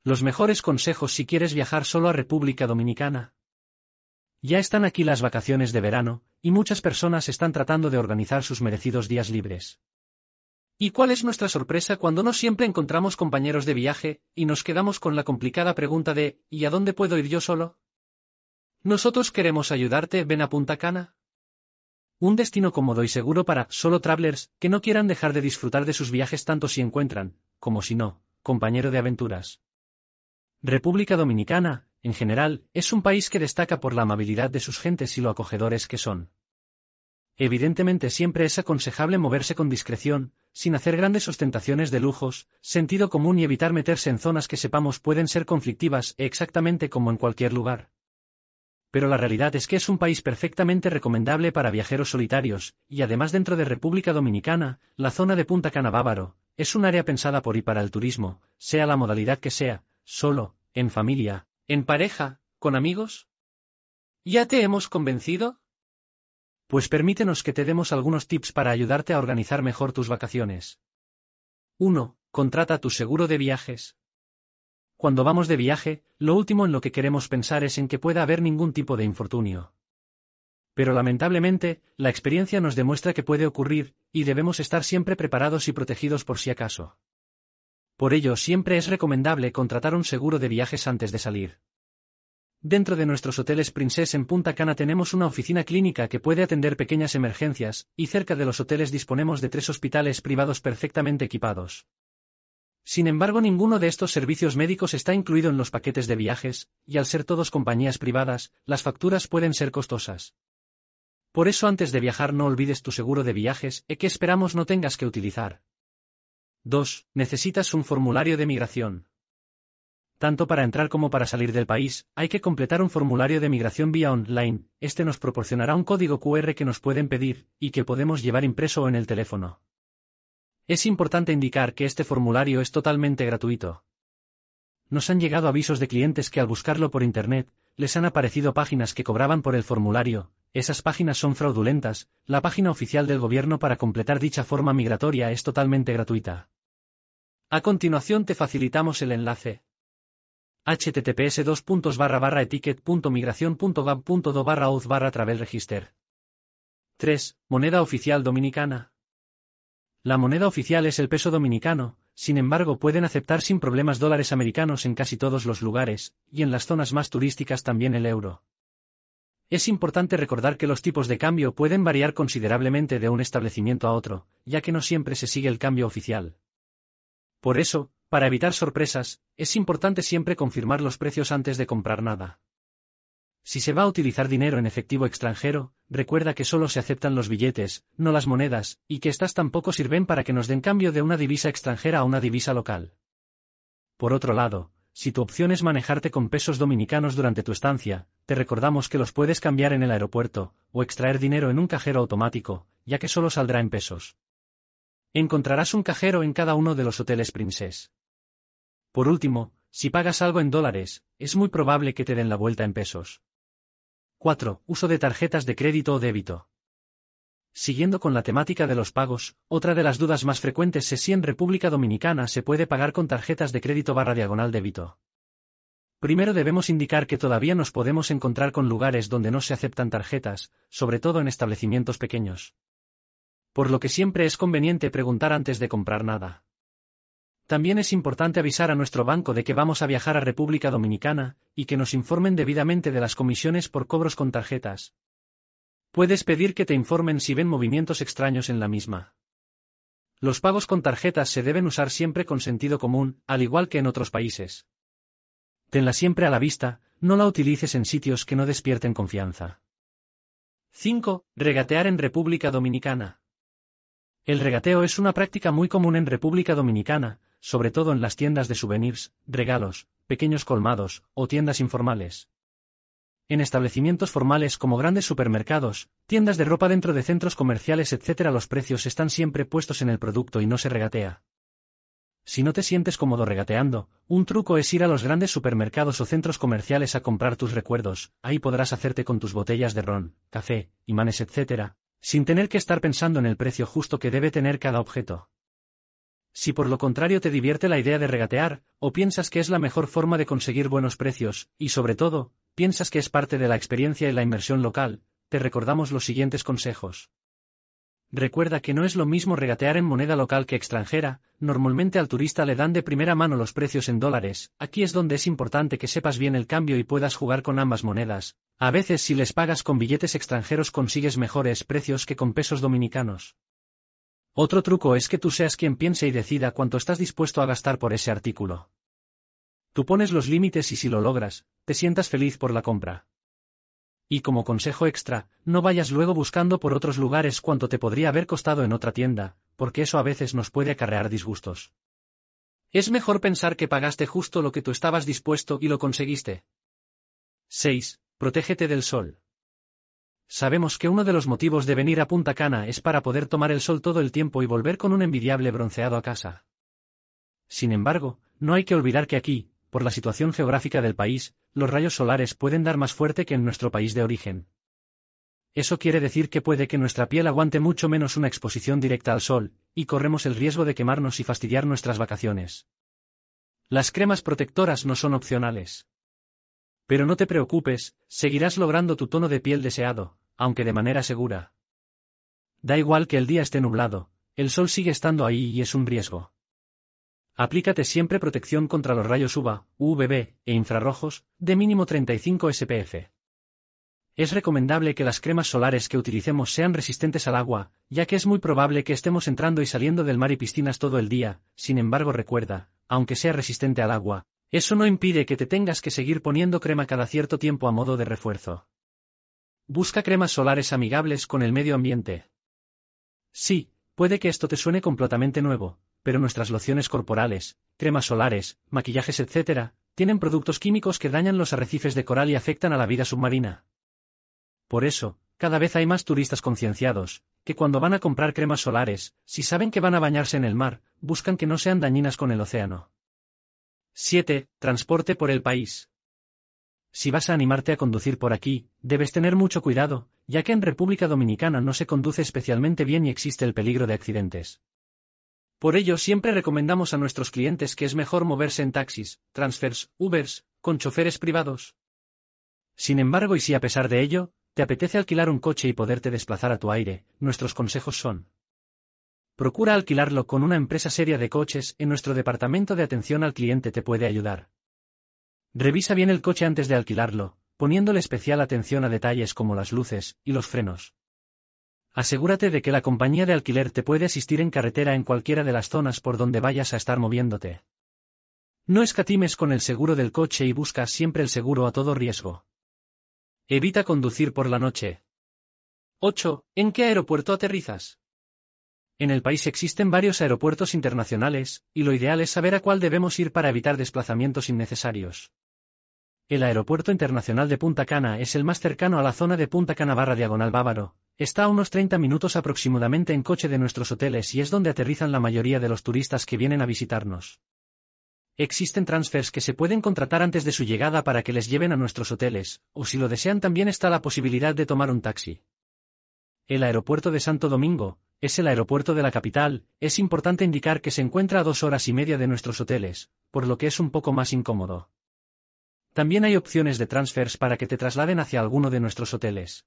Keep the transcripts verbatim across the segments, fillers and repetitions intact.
Los mejores consejos si quieres viajar solo a República Dominicana. Ya están aquí las vacaciones de verano, y muchas personas están tratando de organizar sus merecidos días libres. ¿Y cuál es nuestra sorpresa cuando no siempre encontramos compañeros de viaje, y nos quedamos con la complicada pregunta de ¿y a dónde puedo ir yo solo? Nosotros queremos ayudarte. Ven a Punta Cana. Un destino cómodo y seguro para solo travelers que no quieran dejar de disfrutar de sus viajes tanto si encuentran, como si no, compañero de aventuras. República Dominicana, en general, es un país que destaca por la amabilidad de sus gentes y lo acogedores que son. Evidentemente siempre es aconsejable moverse con discreción, sin hacer grandes ostentaciones de lujos, sentido común y evitar meterse en zonas que sepamos pueden ser conflictivas, exactamente como en cualquier lugar. Pero la realidad es que es un país perfectamente recomendable para viajeros solitarios, y además dentro de República Dominicana, la zona de Punta Cana Bávaro, es un área pensada por y para el turismo, sea la modalidad que sea, solo, en familia, en pareja, con amigos. ¿Ya te hemos convencido? Pues permítenos que te demos algunos tips para ayudarte a organizar mejor tus vacaciones. uno. Contrata tu seguro de viajes. Cuando vamos de viaje, lo último en lo que queremos pensar es en que pueda haber ningún tipo de infortunio. Pero lamentablemente, la experiencia nos demuestra que puede ocurrir, y debemos estar siempre preparados y protegidos por si acaso. Por ello siempre es recomendable contratar un seguro de viajes antes de salir. Dentro de nuestros hoteles Princess en Punta Cana tenemos una oficina clínica que puede atender pequeñas emergencias, y cerca de los hoteles disponemos de tres hospitales privados perfectamente equipados. Sin embargo, ninguno de estos servicios médicos está incluido en los paquetes de viajes, y al ser todos compañías privadas, las facturas pueden ser costosas. Por eso antes de viajar no olvides tu seguro de viajes, e que esperamos no tengas que utilizar. dos. Necesitas un formulario de migración. Tanto para entrar como para salir del país, hay que completar un formulario de migración vía online. Este nos proporcionará un código cu erre que nos pueden pedir, y que podemos llevar impreso o en el teléfono. Es importante indicar que este formulario es totalmente gratuito. Nos han llegado avisos de clientes que al buscarlo por internet, les han aparecido páginas que cobraban por el formulario. Esas páginas son fraudulentas. La página oficial del gobierno para completar dicha forma migratoria es totalmente gratuita. A continuación te facilitamos el enlace. h t t p s dos puntos barra barra etiquet punto migración punto gov punto do barra uz barra travel register. tres. Moneda oficial dominicana. La moneda oficial es el peso dominicano, sin embargo pueden aceptar sin problemas dólares americanos en casi todos los lugares, y en las zonas más turísticas también el euro. Es importante recordar que los tipos de cambio pueden variar considerablemente de un establecimiento a otro, ya que no siempre se sigue el cambio oficial. Por eso, para evitar sorpresas, es importante siempre confirmar los precios antes de comprar nada. Si se va a utilizar dinero en efectivo extranjero, recuerda que solo se aceptan los billetes, no las monedas, y que estas tampoco sirven para que nos den cambio de una divisa extranjera a una divisa local. Por otro lado, si tu opción es manejarte con pesos dominicanos durante tu estancia, te recordamos que los puedes cambiar en el aeropuerto, o extraer dinero en un cajero automático, ya que solo saldrá en pesos. Encontrarás un cajero en cada uno de los hoteles Princess. Por último, si pagas algo en dólares, es muy probable que te den la vuelta en pesos. cuatro. Uso de tarjetas de crédito o débito. Siguiendo con la temática de los pagos, otra de las dudas más frecuentes es si en República Dominicana se puede pagar con tarjetas de crédito barra diagonal débito. Primero debemos indicar que todavía nos podemos encontrar con lugares donde no se aceptan tarjetas, sobre todo en establecimientos pequeños. Por lo que siempre es conveniente preguntar antes de comprar nada. También es importante avisar a nuestro banco de que vamos a viajar a República Dominicana, y que nos informen debidamente de las comisiones por cobros con tarjetas. Puedes pedir que te informen si ven movimientos extraños en la misma. Los pagos con tarjetas se deben usar siempre con sentido común, al igual que en otros países. Tenla siempre a la vista, no la utilices en sitios que no despierten confianza. cinco. Regatear en República Dominicana. El regateo es una práctica muy común en República Dominicana, sobre todo en las tiendas de souvenirs, regalos, pequeños colmados, o tiendas informales. En establecimientos formales como grandes supermercados, tiendas de ropa dentro de centros comerciales etcétera los precios están siempre puestos en el producto y no se regatea. Si no te sientes cómodo regateando, un truco es ir a los grandes supermercados o centros comerciales a comprar tus recuerdos, ahí podrás hacerte con tus botellas de ron, café, imanes etcétera, sin tener que estar pensando en el precio justo que debe tener cada objeto. Si por lo contrario te divierte la idea de regatear, o piensas que es la mejor forma de conseguir buenos precios, y sobre todo, piensas que es parte de la experiencia y la inversión local, te recordamos los siguientes consejos. Recuerda que no es lo mismo regatear en moneda local que extranjera, normalmente al turista le dan de primera mano los precios en dólares, aquí es donde es importante que sepas bien el cambio y puedas jugar con ambas monedas, a veces si les pagas con billetes extranjeros consigues mejores precios que con pesos dominicanos. Otro truco es que tú seas quien piense y decida cuánto estás dispuesto a gastar por ese artículo. Tú pones los límites y si lo logras, te sientas feliz por la compra. Y como consejo extra, no vayas luego buscando por otros lugares cuánto te podría haber costado en otra tienda, porque eso a veces nos puede acarrear disgustos. Es mejor pensar que pagaste justo lo que tú estabas dispuesto y lo conseguiste. seis. Protégete del sol. Sabemos que uno de los motivos de venir a Punta Cana es para poder tomar el sol todo el tiempo y volver con un envidiable bronceado a casa. Sin embargo, no hay que olvidar que aquí, por la situación geográfica del país, los rayos solares pueden dar más fuerte que en nuestro país de origen. Eso quiere decir que puede que nuestra piel aguante mucho menos una exposición directa al sol, y corremos el riesgo de quemarnos y fastidiar nuestras vacaciones. Las cremas protectoras no son opcionales. Pero no te preocupes, seguirás logrando tu tono de piel deseado, aunque de manera segura. Da igual que el día esté nublado, el sol sigue estando ahí y es un riesgo. Aplícate siempre protección contra los rayos U V A, U V B e infrarrojos, de mínimo treinta y cinco S P F. Es recomendable que las cremas solares que utilicemos sean resistentes al agua, ya que es muy probable que estemos entrando y saliendo del mar y piscinas todo el día, sin embargo recuerda, aunque sea resistente al agua, eso no impide que te tengas que seguir poniendo crema cada cierto tiempo a modo de refuerzo. Busca cremas solares amigables con el medio ambiente. Sí, puede que esto te suene completamente nuevo, pero nuestras lociones corporales, cremas solares, maquillajes etcétera, tienen productos químicos que dañan los arrecifes de coral y afectan a la vida submarina. Por eso, cada vez hay más turistas concienciados, que cuando van a comprar cremas solares, si saben que van a bañarse en el mar, buscan que no sean dañinas con el océano. siete. Transporte por el país. Si vas a animarte a conducir por aquí, debes tener mucho cuidado, ya que en República Dominicana no se conduce especialmente bien y existe el peligro de accidentes. Por ello siempre recomendamos a nuestros clientes que es mejor moverse en taxis, transfers, Ubers, con choferes privados. Sin embargo y si a pesar de ello, te apetece alquilar un coche y poderte desplazar a tu aire, nuestros consejos son: procura alquilarlo con una empresa seria de coches, en nuestro departamento de atención al cliente te puede ayudar. Revisa bien el coche antes de alquilarlo, poniéndole especial atención a detalles como las luces y los frenos. Asegúrate de que la compañía de alquiler te puede asistir en carretera en cualquiera de las zonas por donde vayas a estar moviéndote. No escatimes con el seguro del coche y busca siempre el seguro a todo riesgo. Evita conducir por la noche. ocho. ¿En qué aeropuerto aterrizas? En el país existen varios aeropuertos internacionales, y lo ideal es saber a cuál debemos ir para evitar desplazamientos innecesarios. El Aeropuerto Internacional de Punta Cana es el más cercano a la zona de Punta Cana barra Diagonal Bávaro, está a unos treinta minutos aproximadamente en coche de nuestros hoteles y es donde aterrizan la mayoría de los turistas que vienen a visitarnos. Existen transfers que se pueden contratar antes de su llegada para que les lleven a nuestros hoteles, o si lo desean también está la posibilidad de tomar un taxi. El aeropuerto de Santo Domingo, es el aeropuerto de la capital, es importante indicar que se encuentra a dos horas y media de nuestros hoteles, por lo que es un poco más incómodo. También hay opciones de transfers para que te trasladen hacia alguno de nuestros hoteles.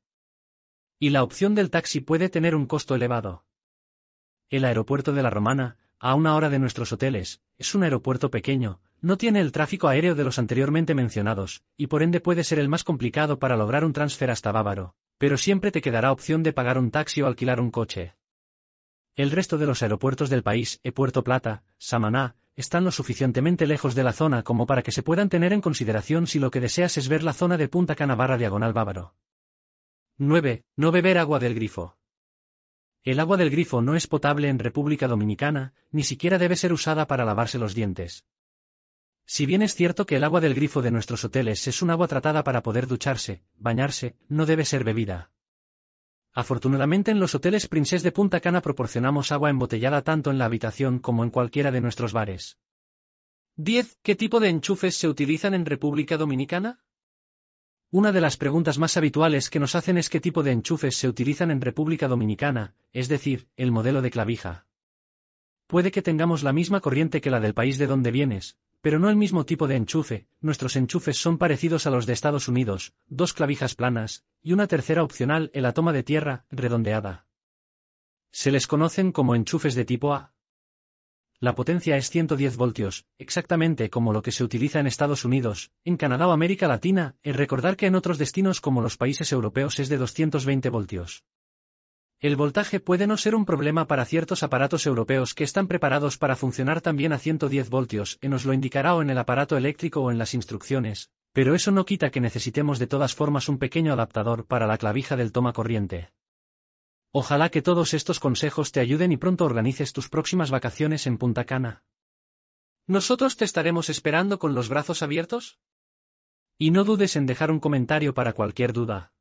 Y la opción del taxi puede tener un costo elevado. El aeropuerto de La Romana, a una hora de nuestros hoteles, es un aeropuerto pequeño, no tiene el tráfico aéreo de los anteriormente mencionados, y por ende puede ser el más complicado para lograr un transfer hasta Bávaro, pero siempre te quedará opción de pagar un taxi o alquilar un coche. El resto de los aeropuertos del país, e Puerto Plata, Samaná, están lo suficientemente lejos de la zona como para que se puedan tener en consideración si lo que deseas es ver la zona de Punta Cana barra Diagonal Bávaro. nueve. No beber agua del grifo. El agua del grifo no es potable en República Dominicana, ni siquiera debe ser usada para lavarse los dientes. Si bien es cierto que el agua del grifo de nuestros hoteles es un agua tratada para poder ducharse, bañarse, no debe ser bebida. Afortunadamente en los hoteles Princess de Punta Cana proporcionamos agua embotellada tanto en la habitación como en cualquiera de nuestros bares. diez. ¿Qué tipo de enchufes se utilizan en República Dominicana? Una de las preguntas más habituales que nos hacen es qué tipo de enchufes se utilizan en República Dominicana, es decir, el modelo de clavija. Puede que tengamos la misma corriente que la del país de donde vienes, pero no el mismo tipo de enchufe. Nuestros enchufes son parecidos a los de Estados Unidos, dos clavijas planas, y una tercera opcional en la toma de tierra, redondeada. Se les conocen como enchufes de tipo A. La potencia es ciento diez voltios, exactamente como lo que se utiliza en Estados Unidos, en Canadá o América Latina, y recordar que en otros destinos como los países europeos es de doscientos veinte voltios. El voltaje puede no ser un problema para ciertos aparatos europeos que están preparados para funcionar también a ciento diez voltios, y nos lo indicará o en el aparato eléctrico o en las instrucciones, pero eso no quita que necesitemos de todas formas un pequeño adaptador para la clavija del toma corriente. Ojalá que todos estos consejos te ayuden y pronto organices tus próximas vacaciones en Punta Cana. Nosotros te estaremos esperando con los brazos abiertos. Y no dudes en dejar un comentario para cualquier duda.